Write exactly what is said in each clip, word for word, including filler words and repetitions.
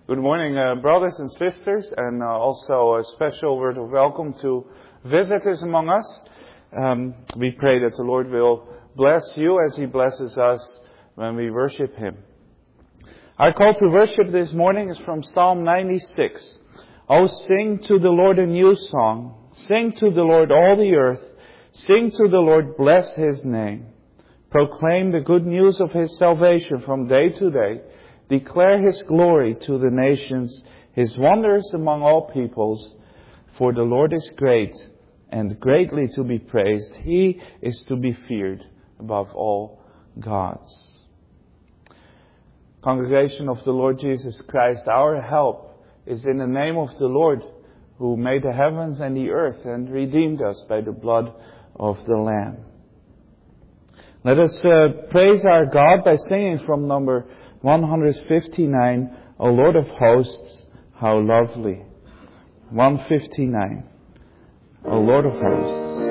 Good morning, uh, brothers and sisters, and uh, also a special word of welcome to visitors among us. Um, we pray that the Lord will bless you as He blesses us when we worship Him. Our call to worship this morning is from Psalm ninety-six. Oh, sing to the Lord a new song. Sing to the Lord all the earth. Sing to the Lord, bless His name. Proclaim the good news of His salvation from day to day. Declare His glory to the nations, His wonders among all peoples. For the Lord is great and greatly to be praised. He is to be feared above all gods. Congregation of the Lord Jesus Christ, our help is in the name of the Lord, who made the heavens and the earth and redeemed us by the blood of the Lamb. Let us uh, praise our God by singing from number one hundred fifty-nine, O Lord of hosts, how lovely. one fifty-nine, O Lord of hosts.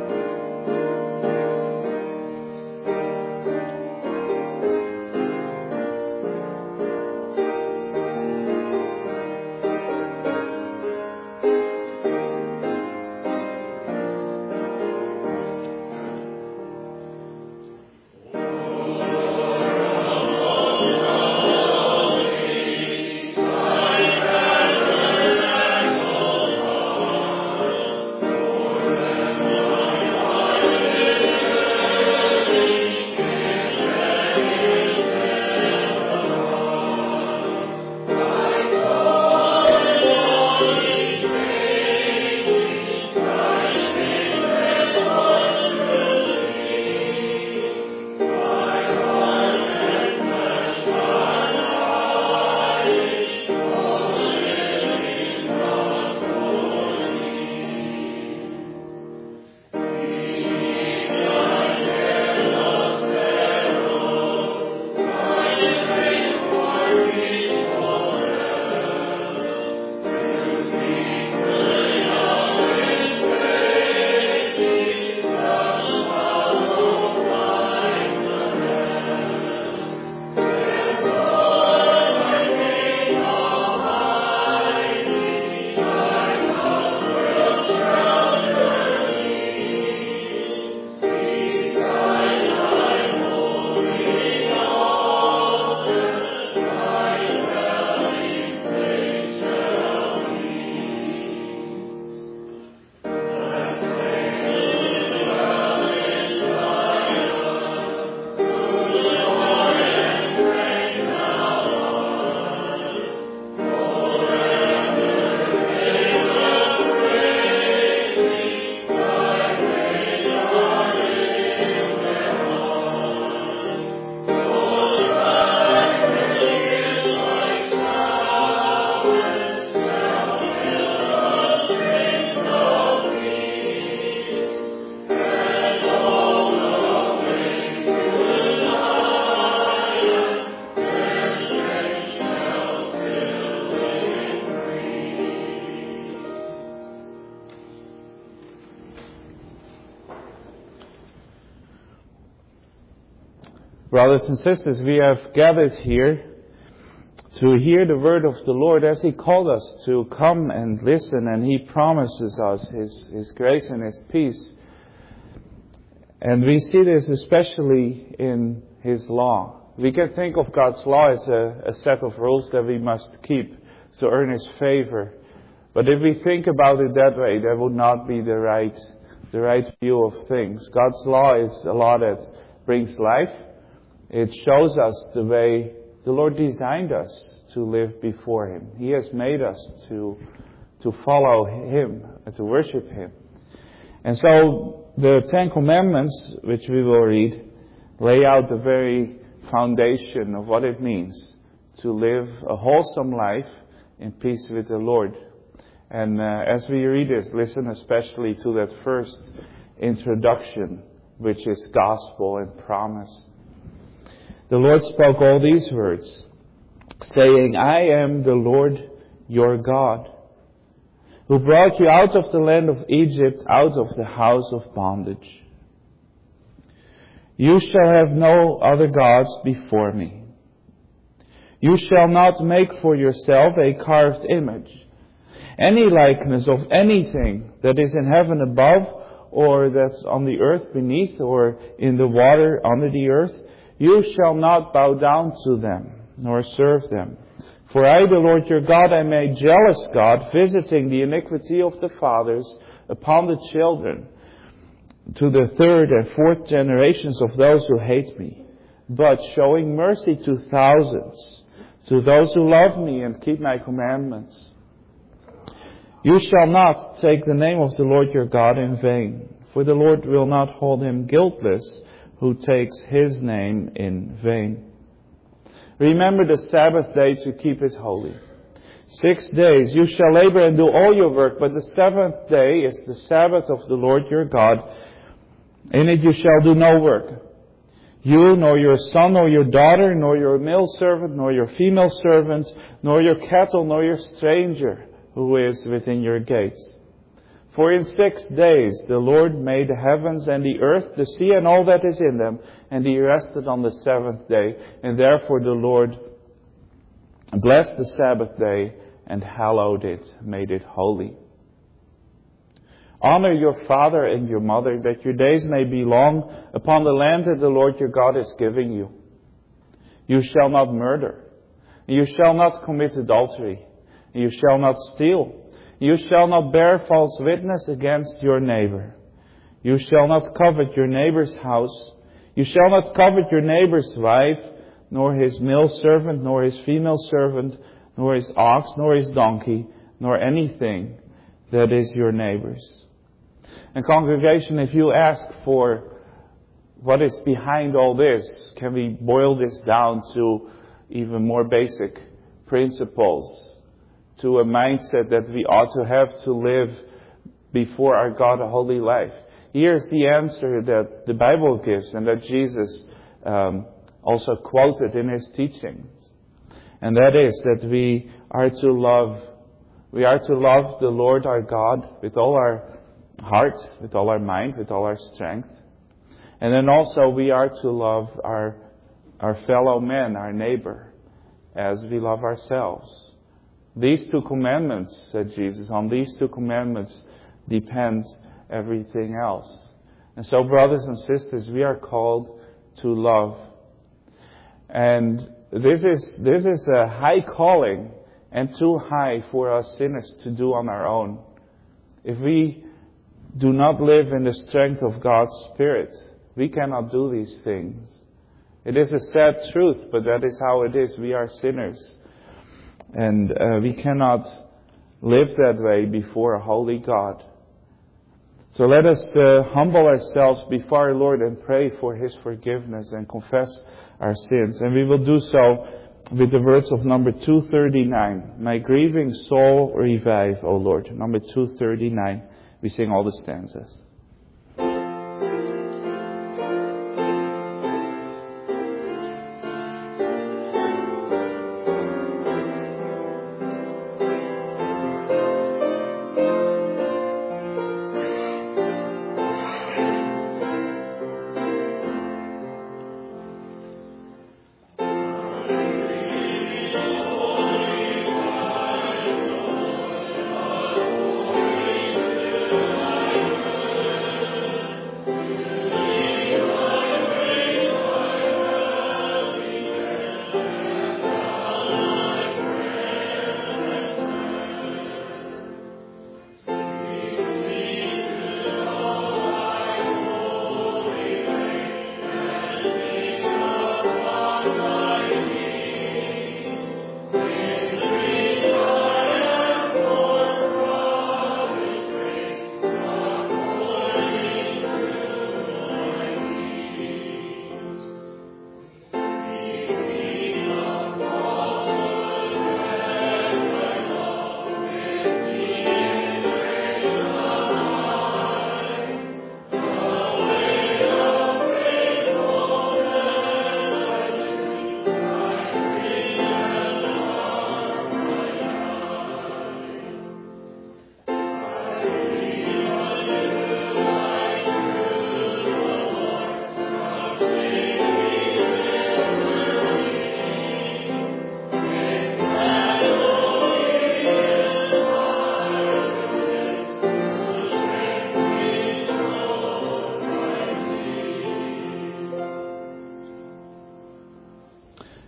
Brothers and sisters, we have gathered here to hear the word of the Lord as He called us to come and listen, and He promises us His, His grace and His peace. And we see this especially in His law. We can think of God's law as a, a set of rules that we must keep to earn His favor. But if we think about it that way, that would not be the right, the right view of things. God's law is a law that brings life. It shows us the way the Lord designed us to live before Him. He has made us to, to follow Him and to worship Him. And so the Ten Commandments, which we will read, lay out the very foundation of what it means to live a wholesome life in peace with the Lord. And uh, as we read this, listen especially to that first introduction, which is gospel and promise. The Lord spoke all these words, saying, I am the Lord your God, who brought you out of the land of Egypt, out of the house of bondage. You shall have no other gods before me. You shall not make for yourself a carved image, any likeness of anything that is in heaven above, or that's on the earth beneath, or in the water under the earth. You shall not bow down to them, nor serve them. For I, the Lord your God, am a jealous God, visiting the iniquity of the fathers upon the children, to the third and fourth generations of those who hate me, but showing mercy to thousands, to those who love me and keep my commandments. You shall not take the name of the Lord your God in vain, for the Lord will not hold him guiltless who takes his name in vain. Remember the Sabbath day to keep it holy. Six days you shall labor and do all your work, but the seventh day is the Sabbath of the Lord your God. In it you shall do no work. You, nor your son, nor your daughter, nor your male servant, nor your female servant, nor your cattle, nor your stranger who is within your gates. For in six days the Lord made the heavens and the earth, the sea and all that is in them, and he rested on the seventh day. And therefore the Lord blessed the Sabbath day and hallowed it, made it holy. Honor your father and your mother, that your days may be long upon the land that the Lord your God is giving you. You shall not murder. You shall not commit adultery. You shall not steal. You shall not bear false witness against your neighbor. You shall not covet your neighbor's house. You shall not covet your neighbor's wife, nor his male servant, nor his female servant, nor his ox, nor his donkey, nor anything that is your neighbor's. And congregation, if you ask for what is behind all this, can we boil this down to even more basic principles? To a mindset that we ought to have to live before our God a holy life. Here's the answer that the Bible gives and that Jesus um, also quoted in his teachings. And that is that we are to love, we are to love the Lord our God with all our heart, with all our mind, with all our strength. And then also we are to love our, our fellow man, our neighbor, as we love ourselves. These two commandments, said Jesus, on these two commandments depends everything else. And so, brothers and sisters, we are called to love. And this is, this is a high calling and too high for us sinners to do on our own. If we do not live in the strength of God's Spirit, we cannot do these things. It is a sad truth, but that is how it is. We are sinners. And uh, we cannot live that way before a holy God. So let us uh, humble ourselves before our Lord and pray for his forgiveness and confess our sins. And we will do so with the words of number two thirty-nine. My grieving soul revive, O Lord. Number two thirty-nine. We sing all the stanzas.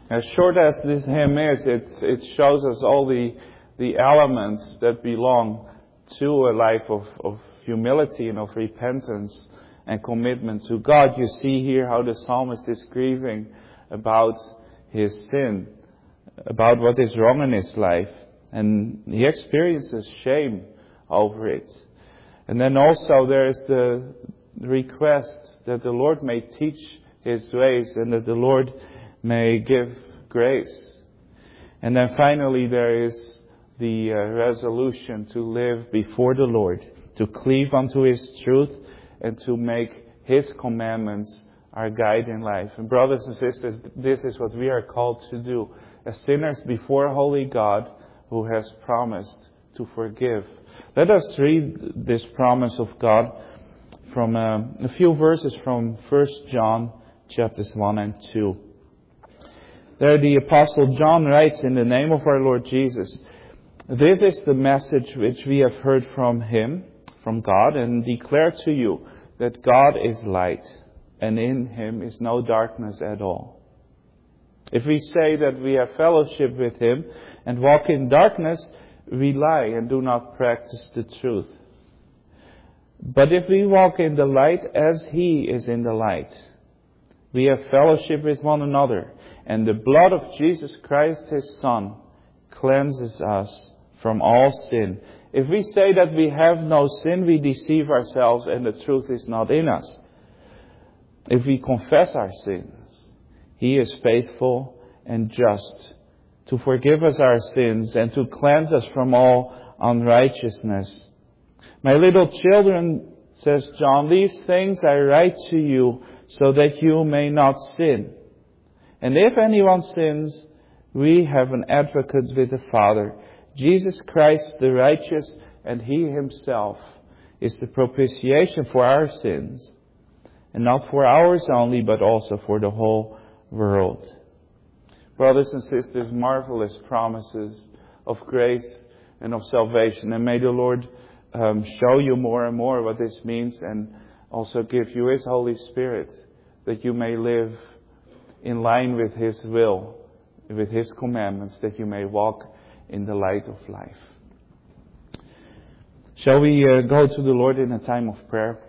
As short as this hymn is, it, it shows us all the, the elements that belong to a life of, of humility and of repentance and commitment to God. You see here how the psalmist is grieving about his sin, about what is wrong in his life. And he experiences shame over it. And then also there is the request that the Lord may teach His ways and that the Lord may give grace. And then finally there is the uh, resolution to live before the Lord, to cleave unto His truth and to make His commandments our guide in life. And brothers and sisters, this is what we are called to do as sinners before a holy God who has promised to forgive. Let us read this promise of God from uh, a few verses from First John chapters one and two. There the Apostle John writes, in the name of our Lord Jesus, "This is the message which we have heard from Him, from God, and declare to you that God is light, and in Him is no darkness at all. If we say that we have fellowship with Him and walk in darkness, we lie and do not practice the truth. But if we walk in the light as He is in the light, we have fellowship with one another, and the blood of Jesus Christ, His Son, cleanses us from all sin. If we say that we have no sin, we deceive ourselves and the truth is not in us. If we confess our sins, He is faithful and just to forgive us our sins and to cleanse us from all unrighteousness. My little children," says John, "these things I write to you so that you may not sin. And if anyone sins, we have an advocate with the Father, Jesus Christ the righteous, and He Himself is the propitiation for our sins, and not for ours only, but also for the whole world." Brothers and sisters, marvelous promises of grace and of salvation. And may the Lord um, show you more and more what this means, and also give you His Holy Spirit, that you may live in line with His will, with His commandments, that you may walk in the light of life. Shall we uh, go to the Lord in a time of prayer?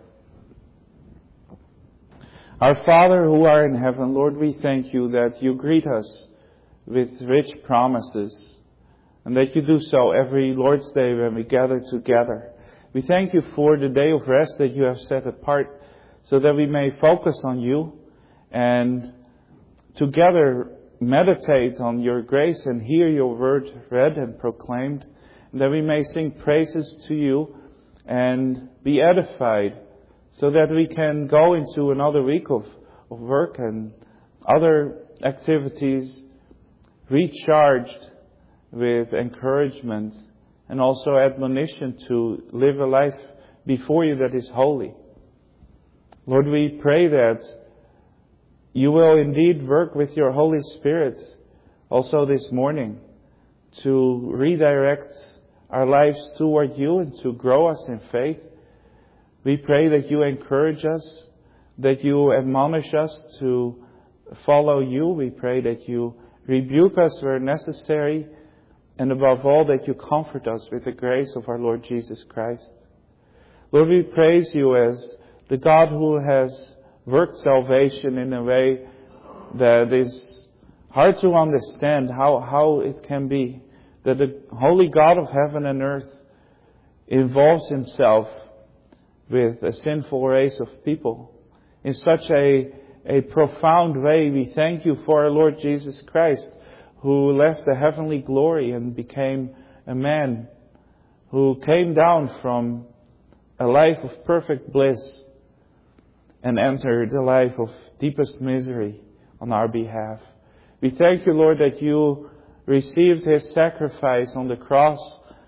Our Father who art in heaven, Lord, we thank You that You greet us with rich promises, and that You do so every Lord's Day when we gather together. We thank You for the day of rest that You have set apart, so that we may focus on You and together meditate on Your grace and hear Your word read and proclaimed, and that we may sing praises to You and be edified, so that we can go into another week of, of work and other activities recharged with encouragement and also admonition to live a life before You that is holy. Lord, we pray that You will indeed work with Your Holy Spirit also this morning to redirect our lives toward You and to grow us in faith. We pray that You encourage us, that You admonish us to follow You. We pray that You rebuke us where necessary, and above all that You comfort us with the grace of our Lord Jesus Christ. Lord, we praise You as the God who has worked salvation in a way that is hard to understand how, how it can be that the holy God of heaven and earth involves Himself with a sinful race of people in such a, a profound way. We thank You for our Lord Jesus Christ, who left the heavenly glory and became a man, who came down from a life of perfect bliss and entered a life of deepest misery on our behalf. We thank You, Lord, that You received His sacrifice on the cross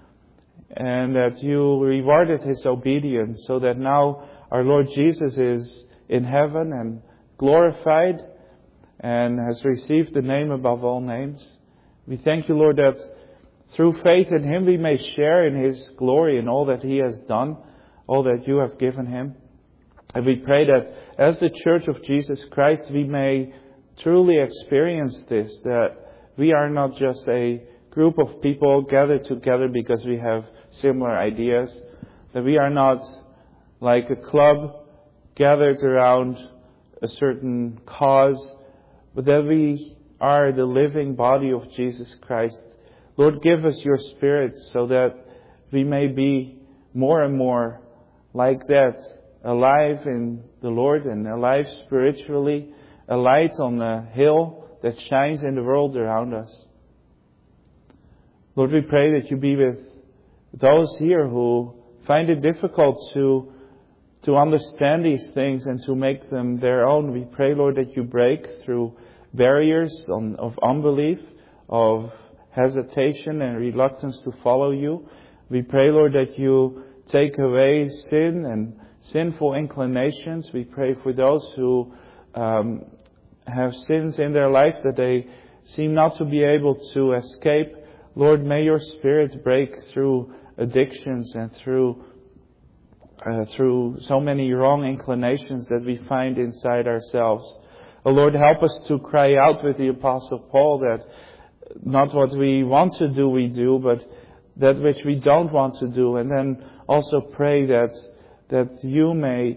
and that You rewarded His obedience, so that now our Lord Jesus is in heaven and glorified and has received the name above all names. We thank You, Lord, that through faith in Him we may share in His glory and all that He has done, all that You have given Him. And we pray that as the Church of Jesus Christ we may truly experience this, that we are not just a group of people gathered together because we have similar ideas, that we are not like a club gathered around a certain cause, but that we are the living body of Jesus Christ. Lord, give us your Spirit so that we may be more and more like that, alive in the Lord and alive spiritually, a light on a hill that shines in the world around us. Lord, we pray that you be with those here who find it difficult to to understand these things and to make them their own. We pray, Lord, that you break through barriers on, of unbelief, of hesitation and reluctance to follow you. We pray, Lord, that you take away sin and sinful inclinations. We pray for those who um, have sins in their life that they seem not to be able to escape. Lord, may your Spirit break through addictions and through uh, through so many wrong inclinations that we find inside ourselves. Oh Lord, help us to cry out with the Apostle Paul that not what we want to do we do, but that which we don't want to do. And then also pray that that you may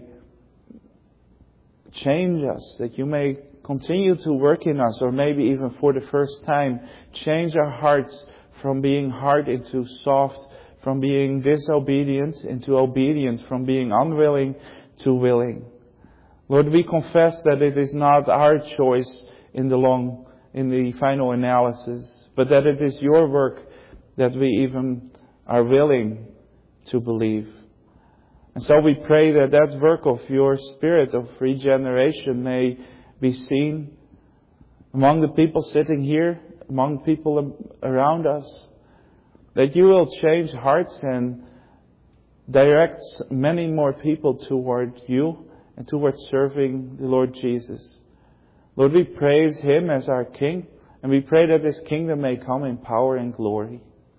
change us, that you may continue to work in us, or maybe even for the first time, change our hearts from being hard into soft, from being disobedient into obedient, from being unwilling to willing. Lord, we confess that it is not our choice in the long, in the final analysis, but that it is your work that we even are willing to believe. And so we pray that that work of your Spirit of regeneration may be seen among the people sitting here, among people around us, that you will change hearts and direct many more people toward you and towards serving the Lord Jesus. Lord, we praise Him as our King, and we pray that His kingdom may come in power and glory.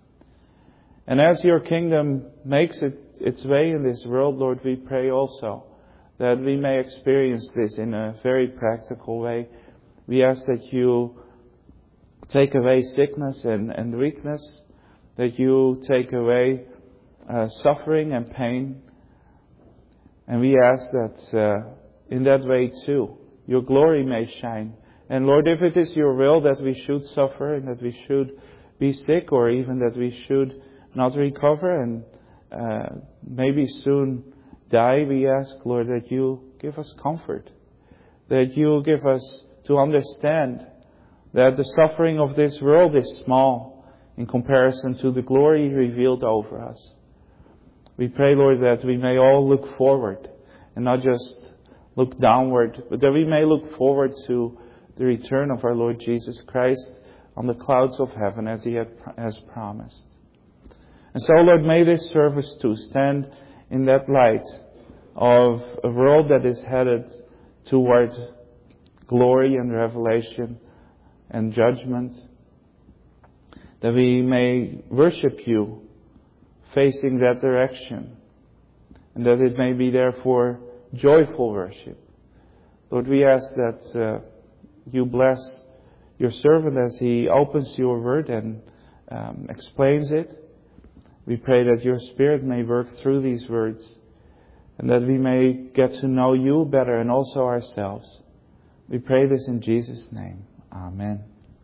And as your kingdom makes it its way in this world, Lord, we pray also that we may experience this in a very practical way. We ask that you take away sickness and, and weakness, that you take away uh, suffering and pain. And we ask that uh, in that way too, your glory may shine. And Lord, if it is your will that we should suffer and that we should be sick, or even that we should not recover and uh, maybe soon die, we ask, Lord, that you give us comfort, that you give us to understand that the suffering of this world is small in comparison to the glory revealed over us. We pray, Lord, that we may all look forward and not just look downward, but that we may look forward to the return of our Lord Jesus Christ on the clouds of heaven as He has promised. And so, Lord, may this service too stand in that light of a world that is headed toward glory and revelation and judgment, that we may worship you facing that direction, and that it may be therefore joyful worship. Lord, we ask that uh, you bless your servant as he opens your word and um, explains it. We pray that your Spirit may work through these words, and that we may get to know you better and also ourselves. We pray this in Jesus' name. Amen.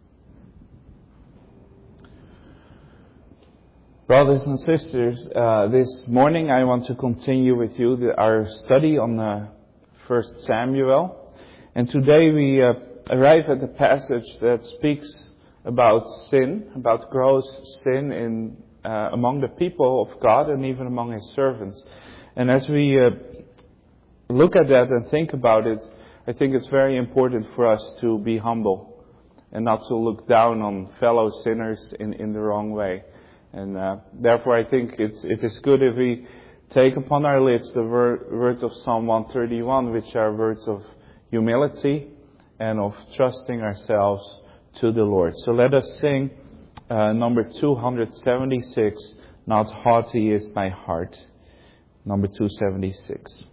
Brothers and sisters, uh, this morning I want to continue with you the, our study on uh, First Samuel. And today we uh, arrive at the passage that speaks about sin, about gross sin in uh, among the people of God and even among His servants. And as we uh, look at that and think about it, I think it's very important for us to be humble and not to look down on fellow sinners in, in the wrong way. And uh, therefore I think it's, it is good if we take upon our lips the wor- words of Psalm one thirty-one, which are words of humility and of trusting ourselves to the Lord. So let us sing uh, number two seventy-six, Not Haughty is My Heart. Number two seventy-six.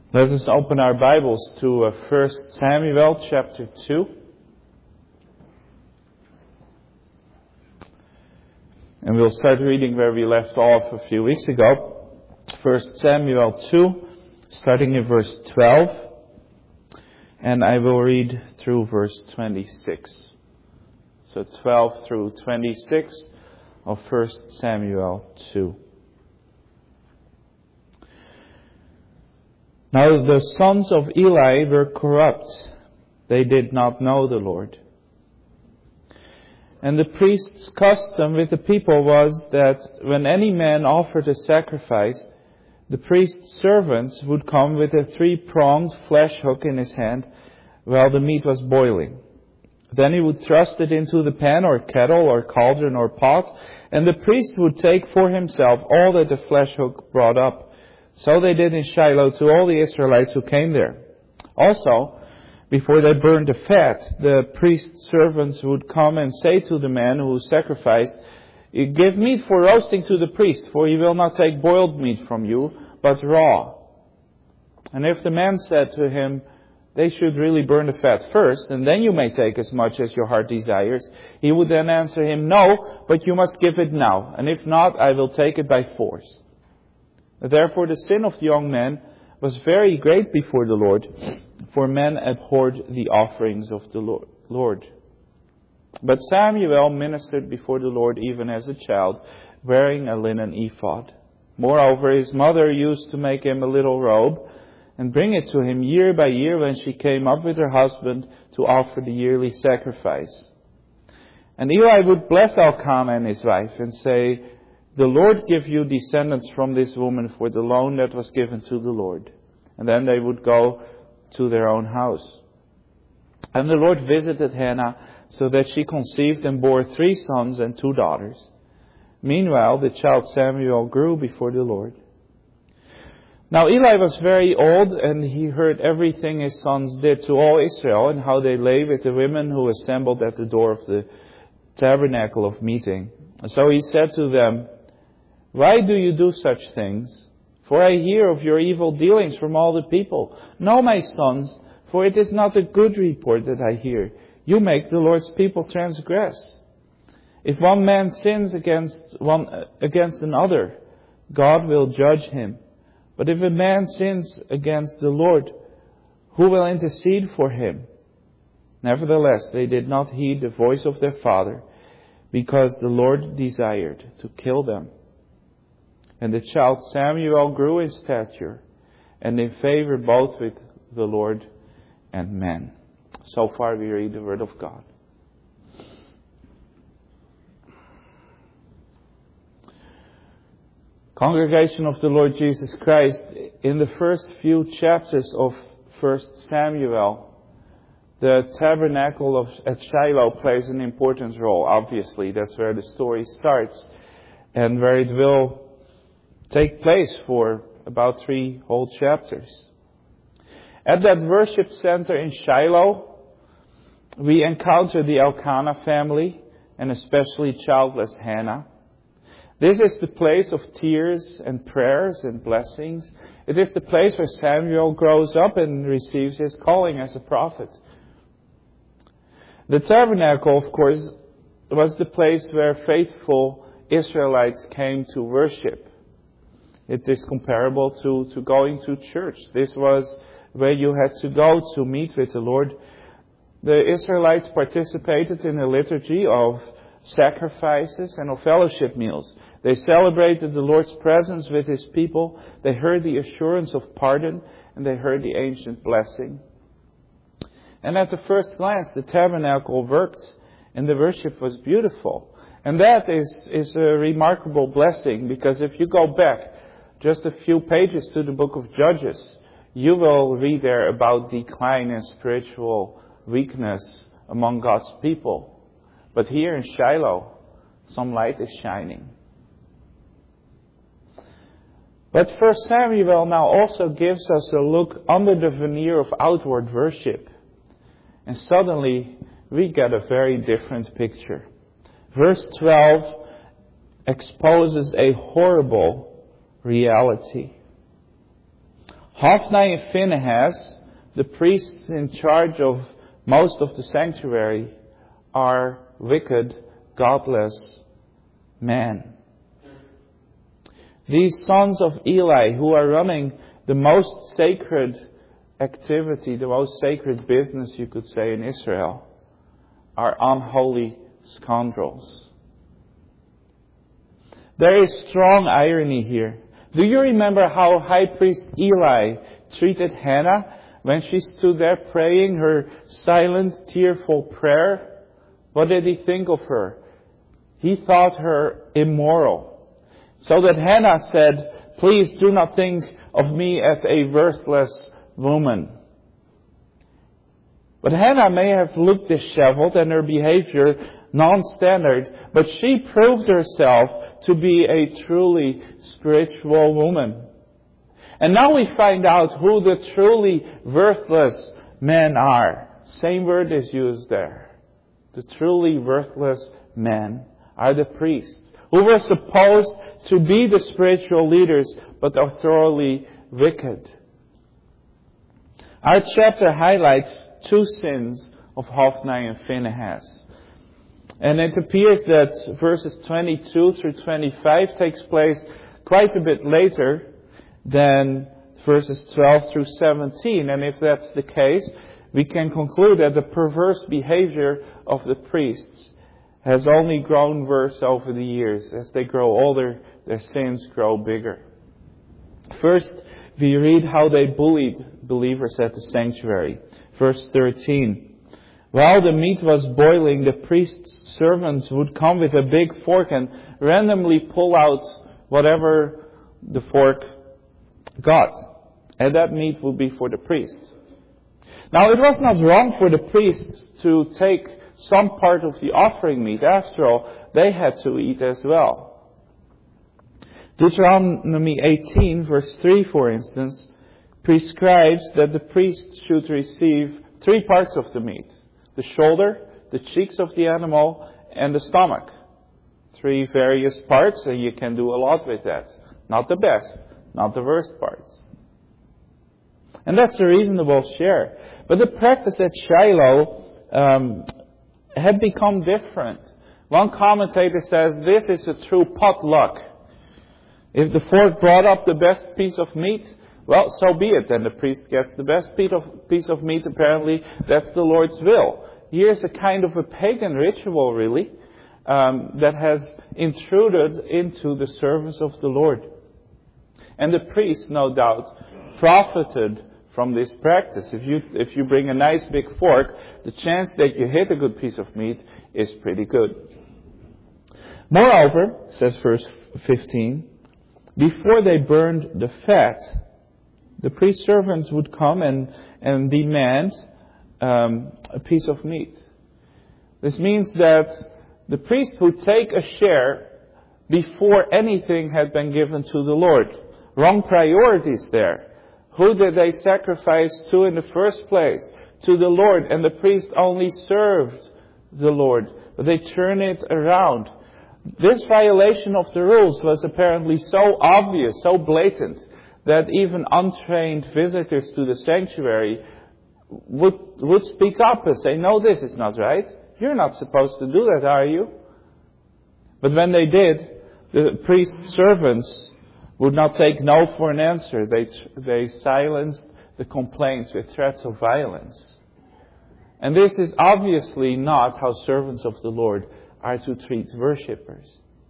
Let us open our Bibles to uh, First Samuel chapter two. And we'll start reading where we left off a few weeks ago. First Samuel two, starting in verse twelve. And I will read through verse twenty-six. So twelve through twenty-six of First Samuel two. Now the sons of Eli were corrupt. They did not know the Lord. And the priest's custom with the people was that when any man offered a sacrifice, the priest's servants would come with a three-pronged flesh hook in his hand while the meat was boiling. Then he would thrust it into the pan or kettle or cauldron or pot, and the priest would take for himself all that the flesh hook brought up. So they did in Shiloh to all the Israelites who came there. Also, before they burned the fat, the priest's servants would come and say to the man who sacrificed, "Give meat for roasting to the priest, for he will not take boiled meat from you, but raw." And if the man said to him, "They should really burn the fat first, and then you may take as much as your heart desires," he would then answer him, "No, but you must give it now, and if not, I will take it by force." Therefore the sin of the young man was very great before the Lord, for men abhorred the offerings of the Lord. But Samuel ministered before the Lord even as a child, wearing a linen ephod. Moreover, his mother used to make him a little robe, and bring it to him year by year when she came up with her husband to offer the yearly sacrifice. And Eli would bless Elkanah and his wife, and say, "The Lord give you descendants from this woman for the loan that was given to the Lord." And then they would go to their own house. And the Lord visited Hannah, so that she conceived and bore three sons and two daughters. Meanwhile, the child Samuel grew before the Lord. Now Eli was very old, and he heard everything his sons did to all Israel, and how they lay with the women who assembled at the door of the tabernacle of meeting. And so he said to them, "Why do you do such things? For I hear of your evil dealings from all the people. No, my sons, for it is not a good report that I hear. You make the Lord's people transgress. If one man sins against one against another, God will judge him. But if a man sins against the Lord, who will intercede for him?" Nevertheless, they did not heed the voice of their father, because the Lord desired to kill them. And the child Samuel grew in stature and in favor both with the Lord and men. So far we read the word of God. Congregation of the Lord Jesus Christ, in the first few chapters of First Samuel, the tabernacle of, at Shiloh plays an important role, obviously. That's where the story starts and where it will take place for about three whole chapters. At that worship center in Shiloh, we encounter the Elkanah family, and especially childless Hannah. This is the place of tears and prayers and blessings. It is the place where Samuel grows up and receives his calling as a prophet. The tabernacle, of course, was the place where faithful Israelites came to worship. It is comparable to, to going to church. This was where you had to go to meet with the Lord. The Israelites participated in a liturgy of sacrifices and of fellowship meals. They celebrated the Lord's presence with His people. They heard the assurance of pardon, and they heard the ancient blessing. And at the first glance, the tabernacle worked, and the worship was beautiful. And that is, is a remarkable blessing, because if you go back just a few pages to the book of Judges, you will read there about decline and spiritual weakness among God's people. But here in Shiloh, some light is shining. But First Samuel now also gives us a look under the veneer of outward worship. And suddenly we get a very different picture. Verse twelve exposes a horrible reality. Hophni and Phinehas, the priests in charge of most of the sanctuary, are wicked, godless men. These sons of Eli, who are running the most sacred activity, the most sacred business, you could say, in Israel, are unholy scoundrels. There is strong irony here. Do you remember how High Priest Eli treated Hannah when she stood there praying her silent, tearful prayer? What did he think of her? He thought her immoral. So that Hannah said, "Please do not think of me as a worthless woman." But Hannah may have looked disheveled and her behavior non-standard, but she proved herself to be a truly spiritual woman. And now we find out who the truly worthless men are. Same word is used there. The truly worthless men are the priests, who were supposed to be the spiritual leaders, but are thoroughly wicked. Our chapter highlights two sins of Hophni and Phinehas. And it appears that verses twenty-two through twenty-five takes place quite a bit later than verses twelve through seventeen. And if that's the case, we can conclude that the perverse behavior of the priests has only grown worse over the years. As they grow older, their sins grow bigger. First, we read how they bullied believers at the sanctuary. Verse thirteen. While the meat was boiling, the priest's servants would come with a big fork and randomly pull out whatever the fork got. And that meat would be for the priest. Now, it was not wrong for the priests to take some part of the offering meat. After all, they had to eat as well. Deuteronomy eighteen, verse three, for instance, prescribes that the priest should receive three parts of the meat. The shoulder, the cheeks of the animal, and the stomach. Three various parts, and you can do a lot with that. Not the best, not the worst parts. And that's a reasonable share. But the practice at Shiloh um, had become different. One commentator says this is a true potluck. If the fork brought up the best piece of meat, well, so be it. Then the priest gets the best piece of, piece of meat. Apparently, that's the Lord's will. Here's a kind of a pagan ritual, really, um, that has intruded into the service of the Lord. And the priest, no doubt, profited from this practice. If you if you bring a nice big fork, the chance that you hit a good piece of meat is pretty good. Moreover, says verse fifteen, before they burned the fat, the priest servants would come and, and demand um, a piece of meat. This means that the priest would take a share before anything had been given to the Lord. Wrong priorities there. Who did they sacrifice to in the first place? To the Lord. And the priest only served the Lord. But they turn it around. This violation of the rules was apparently so obvious, so blatant, that even untrained visitors to the sanctuary would, would speak up and say, no, this is not right. You're not supposed to do that, are you? But when they did, the priest's servants would not take no for an answer. They, they silenced the complaints with threats of violence. And this is obviously not how servants of the Lord are to treat worshippers.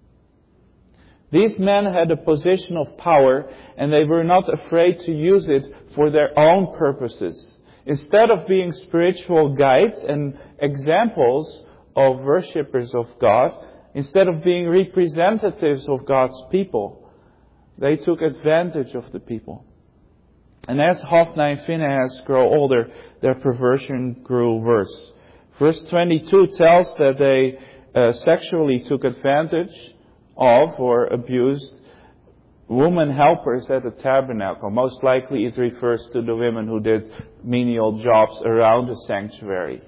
These men had a position of power, and they were not afraid to use it for their own purposes. Instead of being spiritual guides and examples of worshippers of God, instead of being representatives of God's people, they took advantage of the people. And as Hophni and Phinehas grow older, their perversion grew worse. Verse twenty-two tells that they uh, sexually took advantage of or abused women helpers at the tabernacle. Most likely it refers to the women who did menial jobs around the sanctuary.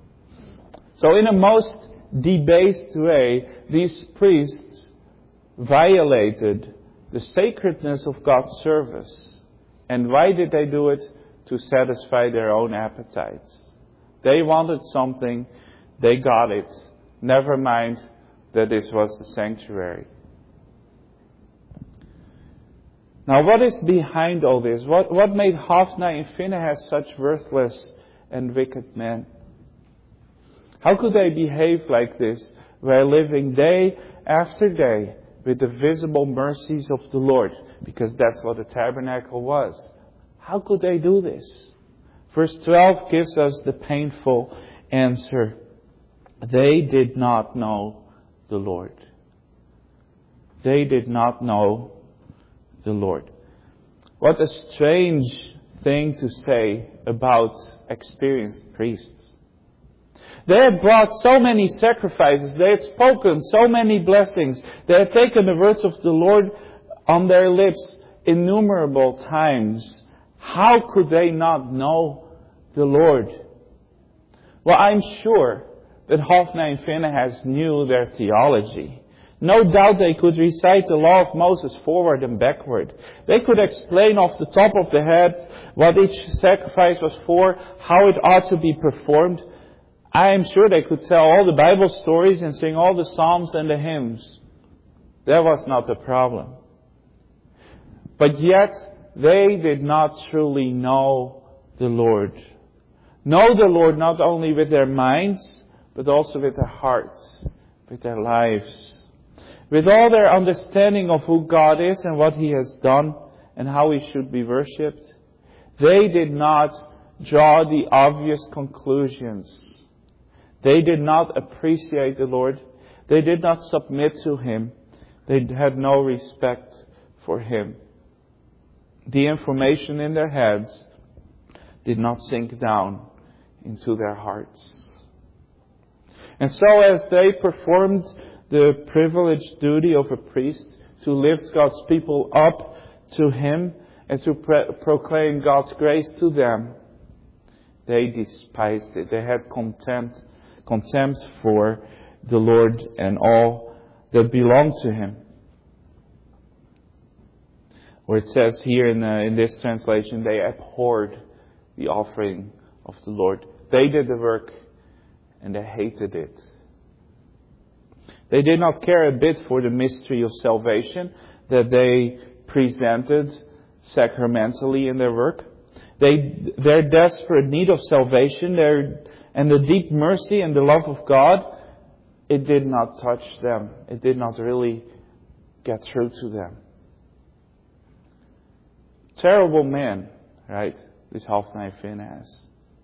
So in a most debased way, these priests violated the sacredness of God's service. And why did they do it? To satisfy their own appetites. They wanted something, they got it. Never mind that this was the sanctuary. Now what is behind all this? What, what made Hophni and Phinehas such worthless and wicked men? How could they behave like this while living day after day with the visible mercies of the Lord? Because that's what the tabernacle was. How could they do this? Verse twelve gives us the painful answer. They did not know the Lord. They did not know the Lord. What a strange thing to say about experienced priests. They had brought so many sacrifices. They had spoken so many blessings. They had taken the words of the Lord on their lips innumerable times. How could they not know the Lord? Well, I'm sure that Hophni and Phinehas knew their theology. No doubt they could recite the law of Moses forward and backward. They could explain off the top of the head what each sacrifice was for, how it ought to be performed. I am sure they could tell all the Bible stories and sing all the psalms and the hymns. That was not the problem. But yet, they did not truly know the Lord. Know the Lord not only with their minds, but also with their hearts, with their lives. With all their understanding of who God is and what He has done and how He should be worshipped, they did not draw the obvious conclusions. They did not appreciate the Lord. They did not submit to Him. They had no respect for Him. The information in their heads did not sink down into their hearts. And so as they performed the privileged duty of a priest to lift God's people up to Him and to pre- proclaim God's grace to them, they despised it. They had contempt, contempt for the Lord and all that belonged to Him. Or it says here in, uh, in this translation, they abhorred the offering of the Lord. They did the work and they hated it. They did not care a bit for the mystery of salvation that they presented sacramentally in their work. They, their desperate need of salvation their, and the deep mercy and the love of God, it did not touch them. It did not really get through to them. Terrible men, right? This Hophni and Phinehas.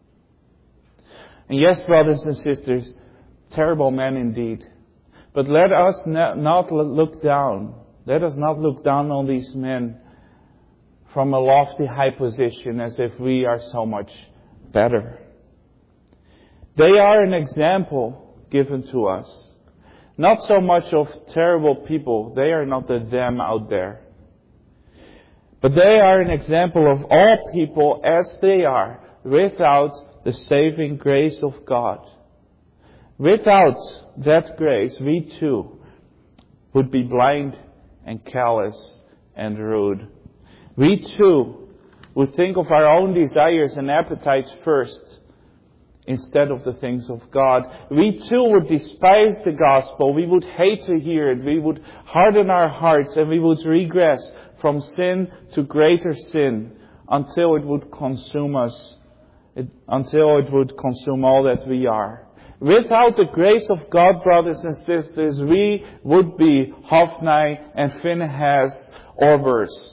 And yes, brothers and sisters, terrible men indeed. But let us not look down. Let us not look down on these men from a lofty high position as if we are so much better. They are an example given to us. Not so much of terrible people. They are not the them out there. But they are an example of all people as they are, without the saving grace of God. Without that grace, we too would be blind and callous and rude. We too would think of our own desires and appetites first, instead of the things of God. We too would despise the gospel. We would hate to hear it. We would harden our hearts and we would regress from sin to greater sin until it would consume us, it, until it would consume all that we are. Without the grace of God, brothers and sisters, we would be Hophni and Phinehas or worse.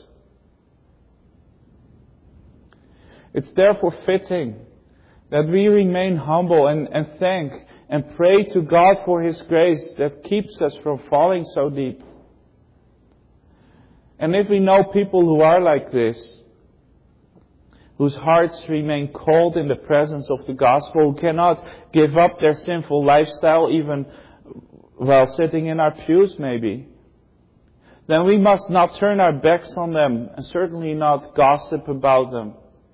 It's therefore fitting that we remain humble and, and thank and pray to God for His grace that keeps us from falling so deep. And if we know people who are like this, whose hearts remain cold in the presence of the gospel, who cannot give up their sinful lifestyle even while sitting in our pews maybe, then we must not turn our backs on them and certainly not gossip about them.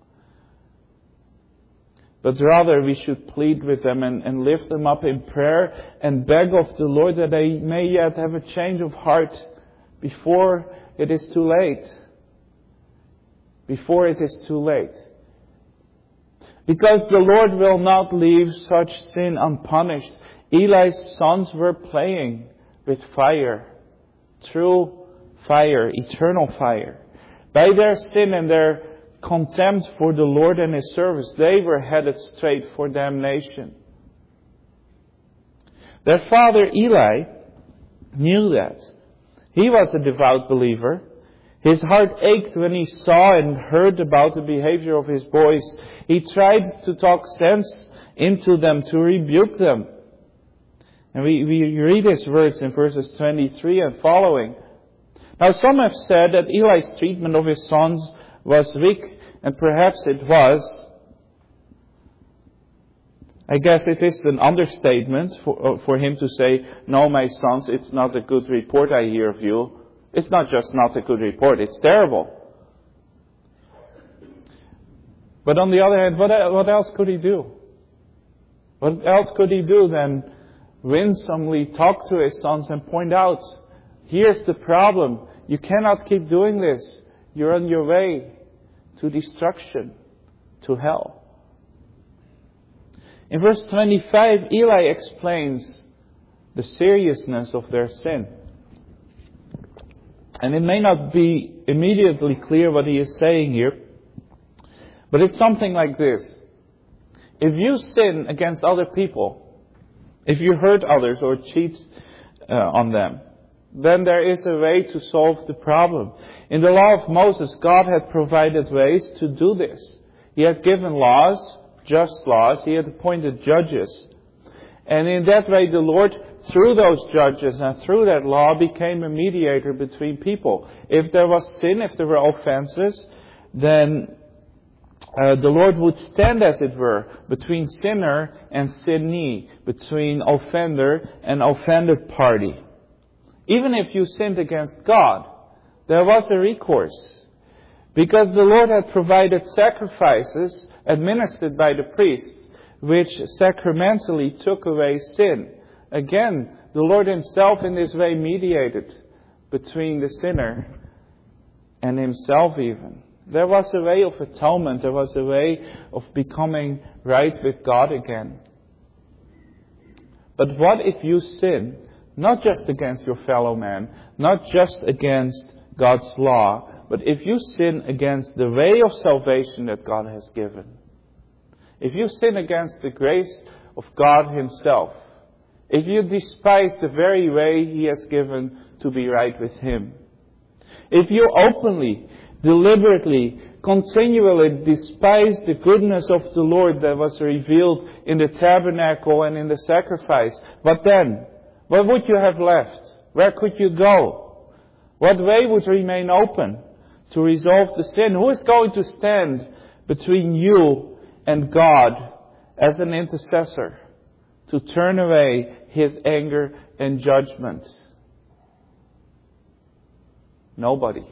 But rather we should plead with them and, and lift them up in prayer and beg of the Lord that they may yet have a change of heart before it is too late. before it is too late. Because the Lord will not leave such sin unpunished. Eli's sons were playing with fire. True fire, eternal fire. By their sin and their contempt for the Lord and His service, they were headed straight for damnation. Their father Eli knew that. He was a devout believer. His heart ached when he saw and heard about the behavior of his boys. He tried to talk sense into them, to rebuke them. And we, we read his words in verses twenty-three and following. Now some have said that Eli's treatment of his sons was weak, and perhaps it was. I guess it is an understatement for, for him to say, no, my sons, it's not a good report I hear of you. It's not just not a good report, it's terrible. But on the other hand, what, what else could he do? What else could he do than winsomely talk to his sons and point out, here's the problem. You cannot keep doing this. You're on your way to destruction, to hell. In verse twenty-five, Eli explains the seriousness of their sin. And it may not be immediately clear what he is saying here, but it's something like this. If you sin against other people, if you hurt others or cheat uh, on them, then there is a way to solve the problem. In the law of Moses, God had provided ways to do this. He had given laws, just laws. He had appointed judges. And in that way, the Lord, through those judges and through that law, became a mediator between people. If there was sin, if there were offenses, then uh, the Lord would stand, as it were, between sinner and sinnee, between offender and offended party. Even if you sinned against God, there was a recourse. Because the Lord had provided sacrifices administered by the priests, which sacramentally took away sin. Again, the Lord Himself in this way mediated between the sinner and Himself even. There was a way of atonement. There was a way of becoming right with God again. But what if you sin, not just against your fellow man, not just against God's law, but if you sin against the way of salvation that God has given? If you sin against the grace of God Himself, if you despise the very way He has given to be right with Him, if you openly, deliberately, continually despise the goodness of the Lord that was revealed in the tabernacle and in the sacrifice, what then? What would you have left? Where could you go? What way would remain open to resolve the sin? Who is going to stand between you and God as an intercessor to turn away His anger and judgment? Nobody.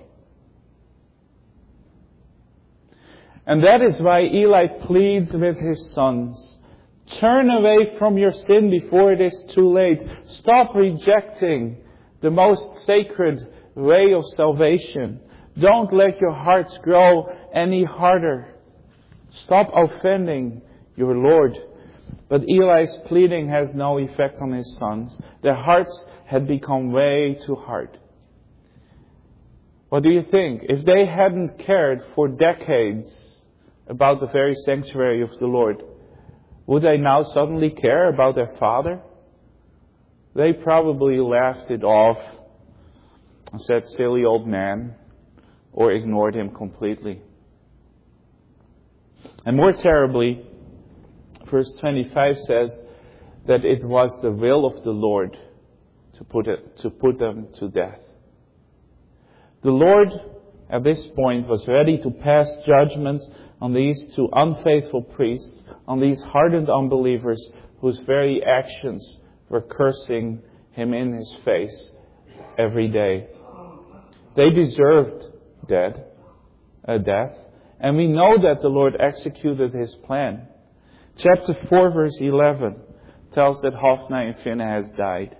And that is why Eli pleads with his sons. Turn away from your sin before it is too late. Stop rejecting the most sacred way of salvation. Don't let your hearts grow any harder. Stop offending your Lord. But Eli's pleading has no effect on his sons. Their hearts had become way too hard. What do you think? If they hadn't cared for decades about the very sanctuary of the Lord, would they now suddenly care about their father? They probably laughed it off and said, silly old man, or ignored him completely. And more terribly, verse twenty-five says that it was the will of the Lord to put it, to put them to death. The Lord, at this point, was ready to pass judgment on these two unfaithful priests, on these hardened unbelievers whose very actions were cursing Him in His face every day. They deserved dead, a death, and we know that the Lord executed His plan. Chapter four, verse eleven tells that Hophni and Phinehas died.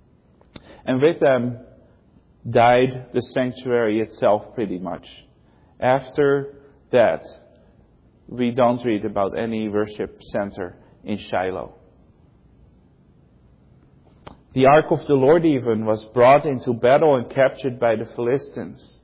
And with them died the sanctuary itself pretty much. After that, we don't read about any worship center in Shiloh. The Ark of the Lord even was brought into battle and captured by the Philistines.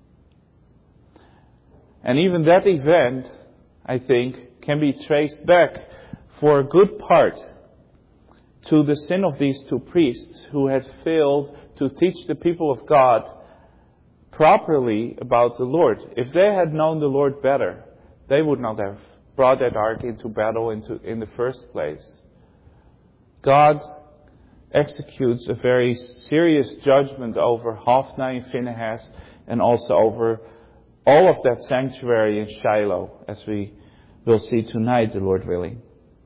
And even that event, I think, can be traced back for a good part to the sin of these two priests who had failed to teach the people of God properly about the Lord. If they had known the Lord better, they would not have brought that ark into battle into, in the first place. God executes a very serious judgment over Hophni and Phinehas, and also over all of that sanctuary in Shiloh, as we will see tonight, the Lord willing.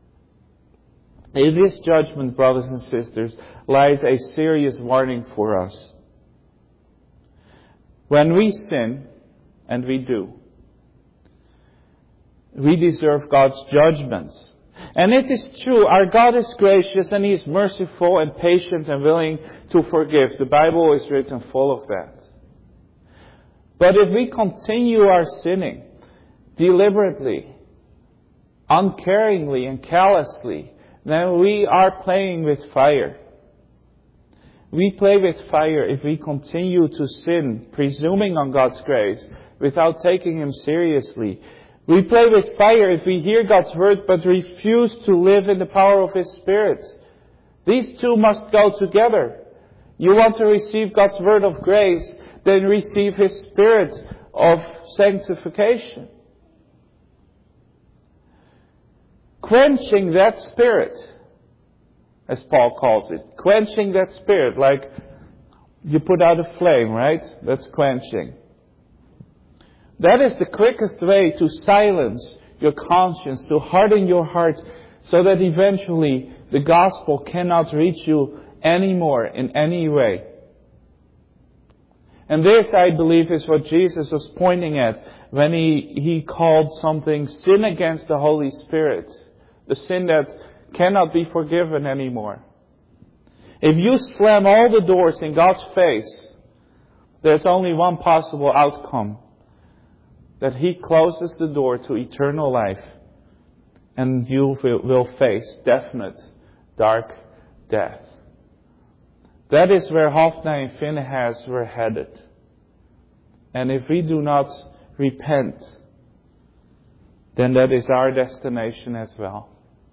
In this judgment, brothers and sisters, lies a serious warning for us. When we sin, and we do, we deserve God's judgments. And it is true, our God is gracious and He is merciful and patient and willing to forgive. The Bible is written full of that. But if we continue our sinning deliberately, uncaringly and callously, then we are playing with fire. We play with fire if we continue to sin, presuming on God's grace, without taking Him seriously. We play with fire if we hear God's word but refuse to live in the power of His Spirit. These two must go together. You want to receive God's word of grace, then receive His Spirit of sanctification. Quenching that Spirit, as Paul calls it. Quenching that Spirit, like you put out a flame, right? That's quenching. That is the quickest way to silence your conscience, to harden your heart, so that eventually the gospel cannot reach you anymore in any way. And this, I believe, is what Jesus was pointing at when he, he called something sin against the Holy Spirit. The sin that cannot be forgiven anymore. If you slam all the doors in God's face, there's only one possible outcome. That He closes the door to eternal life, and you will, will face definite, dark death. That is where Hophni and Phinehas were headed. And if we do not repent, then that is our destination as well.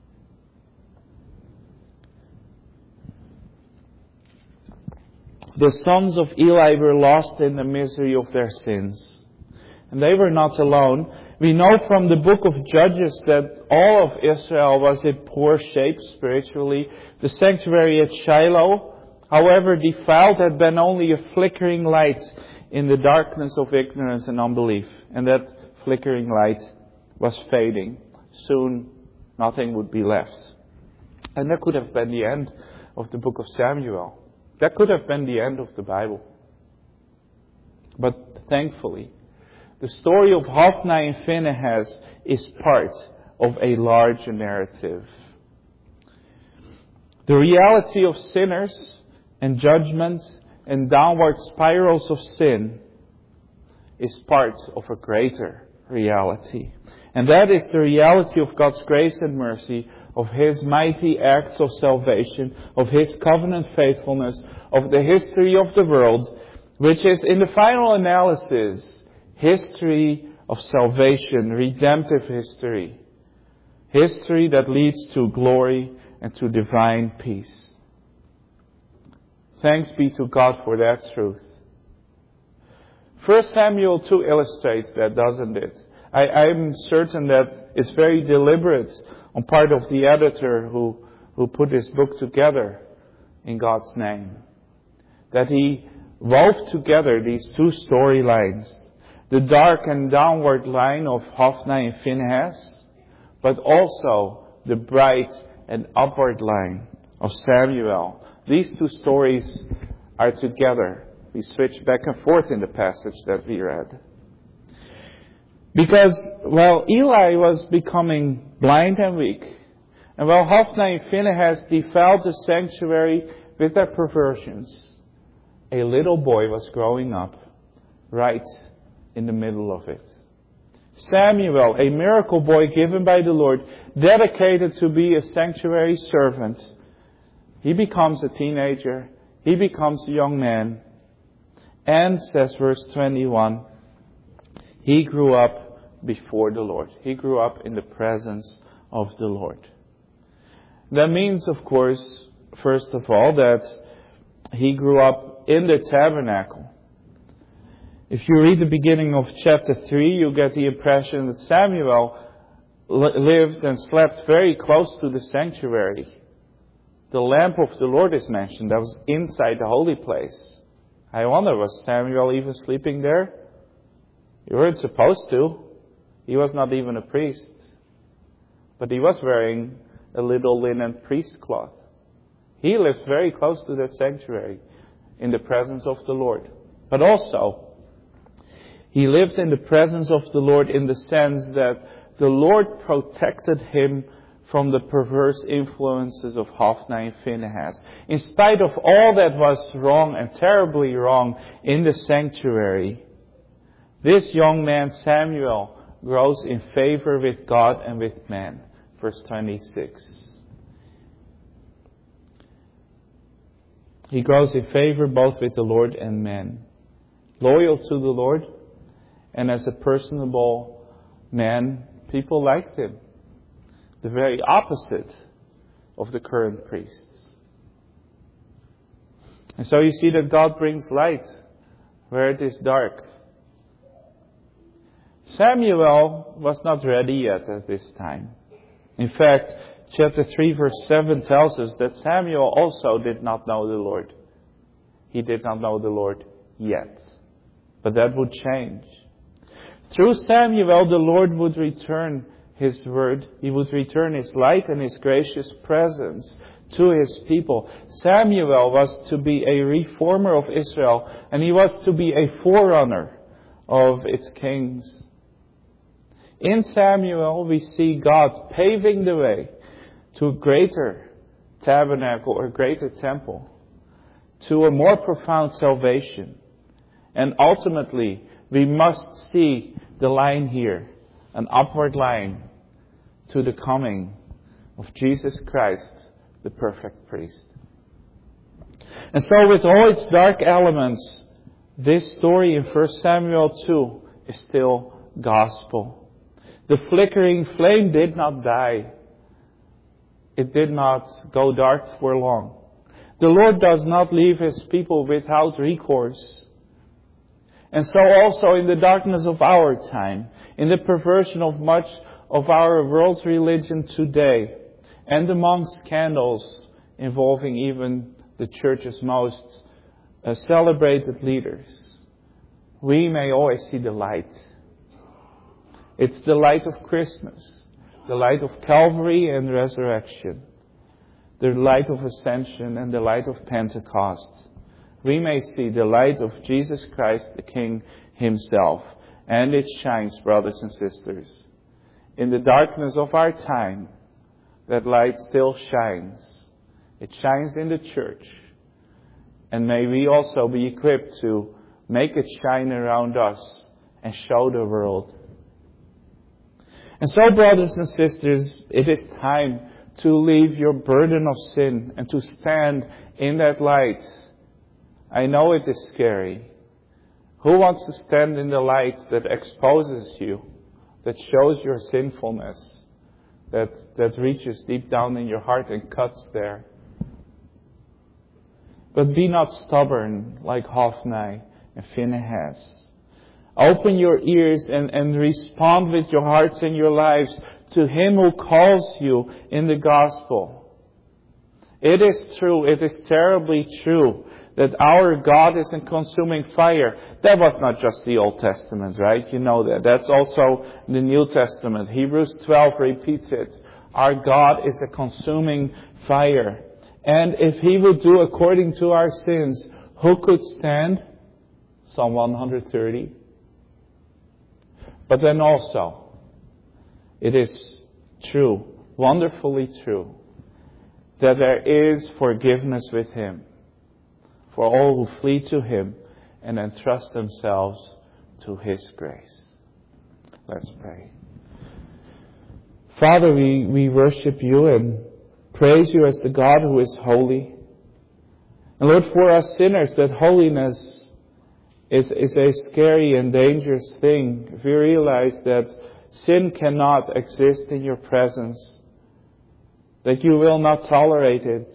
The sons of Eli were lost in the misery of their sins. And they were not alone. We know from the book of Judges that all of Israel was in poor shape spiritually. The sanctuary at Shiloh, however defiled, had been only a flickering light in the darkness of ignorance and unbelief. And that flickering light was fading. Soon nothing would be left. And that could have been the end of the book of Samuel. That could have been the end of the Bible. But thankfully, the story of Hophni and Phinehas is part of a larger narrative. The reality of sinners and judgments and downward spirals of sin is part of a greater reality. And that is the reality of God's grace and mercy, of His mighty acts of salvation, of His covenant faithfulness, of the history of the world, which is in the final analysis history of salvation, redemptive history. History that leads to glory and to divine peace. Thanks be to God for that truth. First Samuel two illustrates that, doesn't it? I, I'm certain that it's very deliberate on part of the editor who, who put this book together in God's name. That he wove together these two storylines. The dark and downward line of Hophni and Phinehas, but also the bright and upward line of Samuel. These two stories are together. We switch back and forth in the passage that we read. Because, well, Eli was becoming blind and weak. And while Hophni and Phinehas defiled the sanctuary with their perversions, a little boy was growing up right in the middle of it. Samuel, a miracle boy given by the Lord, dedicated to be a sanctuary servant. He becomes a teenager. He becomes a young man. And, says verse twenty-one, he grew up before the Lord. He grew up in the presence of the Lord. That means, of course, first of all, that he grew up in the tabernacle. If you read the beginning of chapter three, you get the impression that Samuel lived and slept very close to the sanctuary. The lamp of the Lord is mentioned. That was inside the holy place. I wonder, was Samuel even sleeping there? You weren't supposed to. He was not even a priest. But he was wearing a little linen priest cloth. He lived very close to that sanctuary in the presence of the Lord. But also, he lived in the presence of the Lord in the sense that the Lord protected him from the perverse influences of Hophni and Phinehas. In spite of all that was wrong and terribly wrong in the sanctuary, this young man Samuel grows in favor with God and with man. Verse twenty-six. He grows in favor both with the Lord and men. Loyal to the Lord, and as a personable man, people liked him. The very opposite of the current priests. And so you see that God brings light where it is dark. Samuel was not ready yet at this time. In fact, chapter three verse seven tells us that Samuel also did not know the Lord. He did not know the Lord yet. But that would change. Through Samuel, the Lord would return His word. He would return His light and His gracious presence to His people. Samuel was to be a reformer of Israel, and he was to be a forerunner of its kings. In Samuel, we see God paving the way to a greater tabernacle or greater temple, to a more profound salvation. And ultimately, we must see the line here, an upward line to the coming of Jesus Christ, the perfect priest. And so with all its dark elements, this story in First Samuel two is still gospel. The flickering flame did not die. It did not go dark for long. The Lord does not leave His people without recourse. And so also in the darkness of our time, in the perversion of much of our world's religion today, and among scandals involving even the church's most uh, celebrated leaders, we may always see the light. It's the light of Christmas, the light of Calvary and resurrection, the light of Ascension and the light of Pentecost. We may see the light of Jesus Christ, the King Himself. And it shines, brothers and sisters. In the darkness of our time, that light still shines. It shines in the church. And may we also be equipped to make it shine around us and show the world. And so, brothers and sisters, it is time to leave your burden of sin and to stand in that light. I know it is scary. Who wants to stand in the light that exposes you, that shows your sinfulness, that, that reaches deep down in your heart and cuts there? But be not stubborn like Hophni and Phinehas. Open your ears and, and respond with your hearts and your lives to Him who calls you in the gospel. It is true, it is terribly true, that our God is a consuming fire. That was not just the Old Testament, right? You know that. That's also the New Testament. Hebrews twelve repeats it. Our God is a consuming fire. And if He would do according to our sins, who could stand? Psalm one thirty. But then also, it is true, wonderfully true, that there is forgiveness with Him for all who flee to Him and entrust themselves to His grace. Let's pray. Father, we, we worship you and praise you as the God who is holy. And Lord, for us sinners, that holiness is, is a scary and dangerous thing. If we realize that sin cannot exist in your presence, that you will not tolerate it.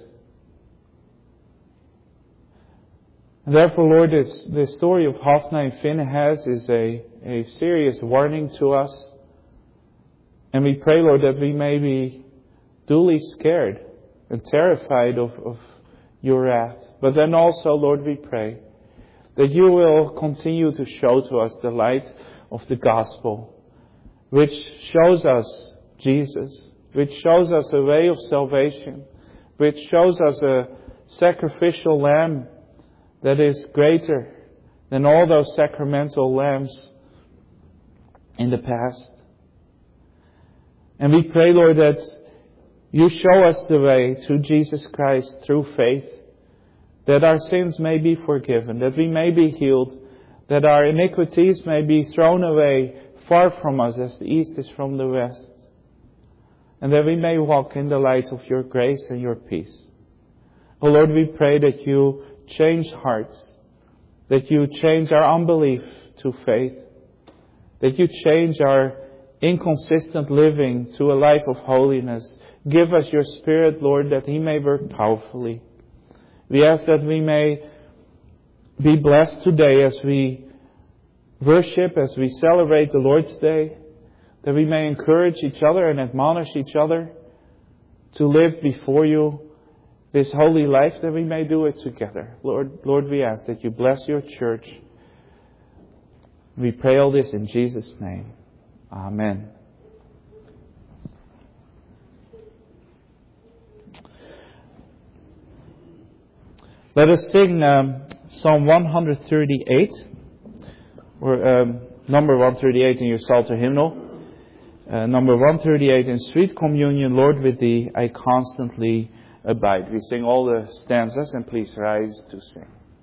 And therefore, Lord, this, this story of Hophni and Phinehas is a, a serious warning to us. And we pray, Lord, that we may be duly scared and terrified of, of your wrath. But then also, Lord, we pray that you will continue to show to us the light of the gospel, which shows us Jesus, which shows us a way of salvation, which shows us a sacrificial lamb that is greater than all those sacramental lambs in the past. And we pray, Lord, that you show us the way to Jesus Christ through faith, that our sins may be forgiven, that we may be healed, that our iniquities may be thrown away far from us as the east is from the west, and that we may walk in the light of your grace and your peace. Oh Lord, we pray that you change hearts, that you change our unbelief to faith, that you change our inconsistent living to a life of holiness. Give us your Spirit, Lord, that He may work powerfully. We ask that we may be blessed today as we worship, as we celebrate the Lord's Day, that we may encourage each other and admonish each other to live before you this holy life, that we may do it together. Lord, Lord, we ask that you bless your church. We pray all this in Jesus' name. Amen. Let us sing um, Psalm one thirty-eight, or um, number one thirty-eight in your Psalter hymnal. Uh, number one thirty-eight in Sweet Communion, Lord, with thee I constantly abide. We sing all the stanzas, and please rise to sing.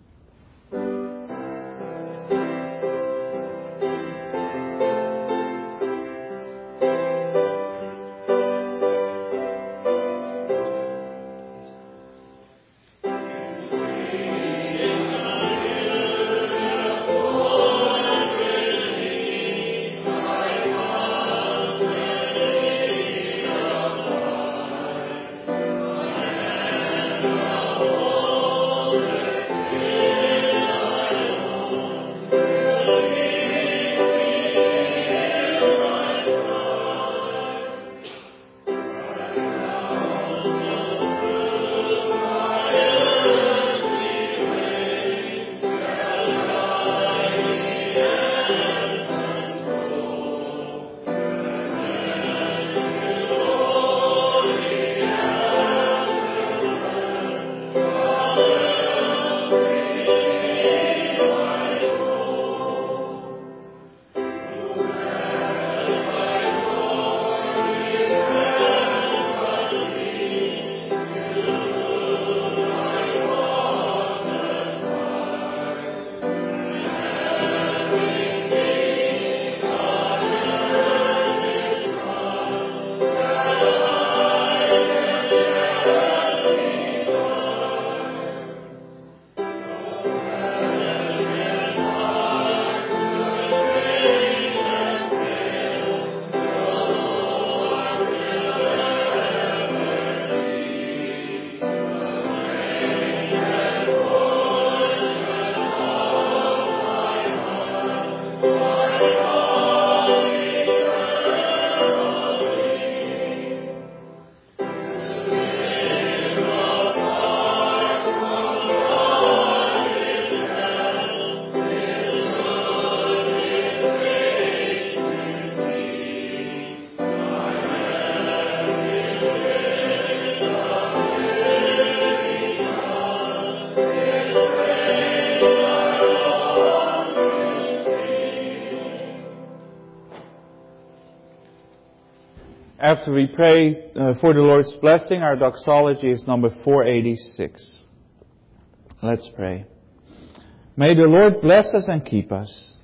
After we pray uh, for the Lord's blessing, our doxology is number four eighty-six. Let's pray. May the Lord bless us and keep us.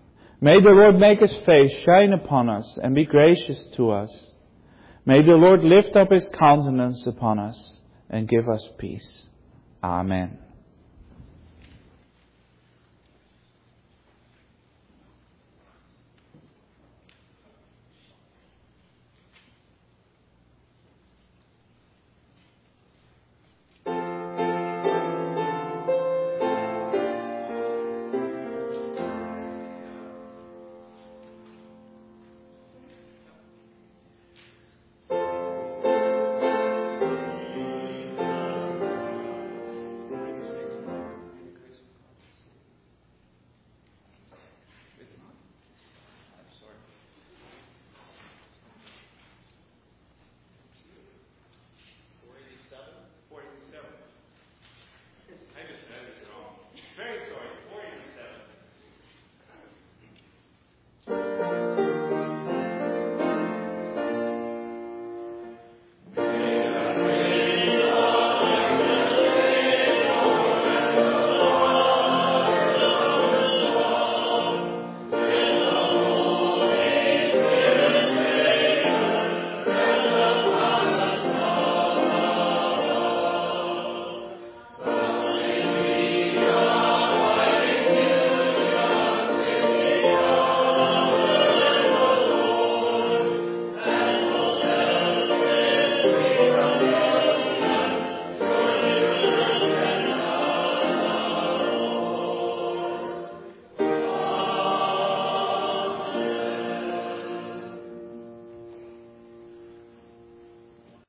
May the Lord make His face shine upon us and be gracious to us. May the Lord lift up His countenance upon us and give us peace. Amen.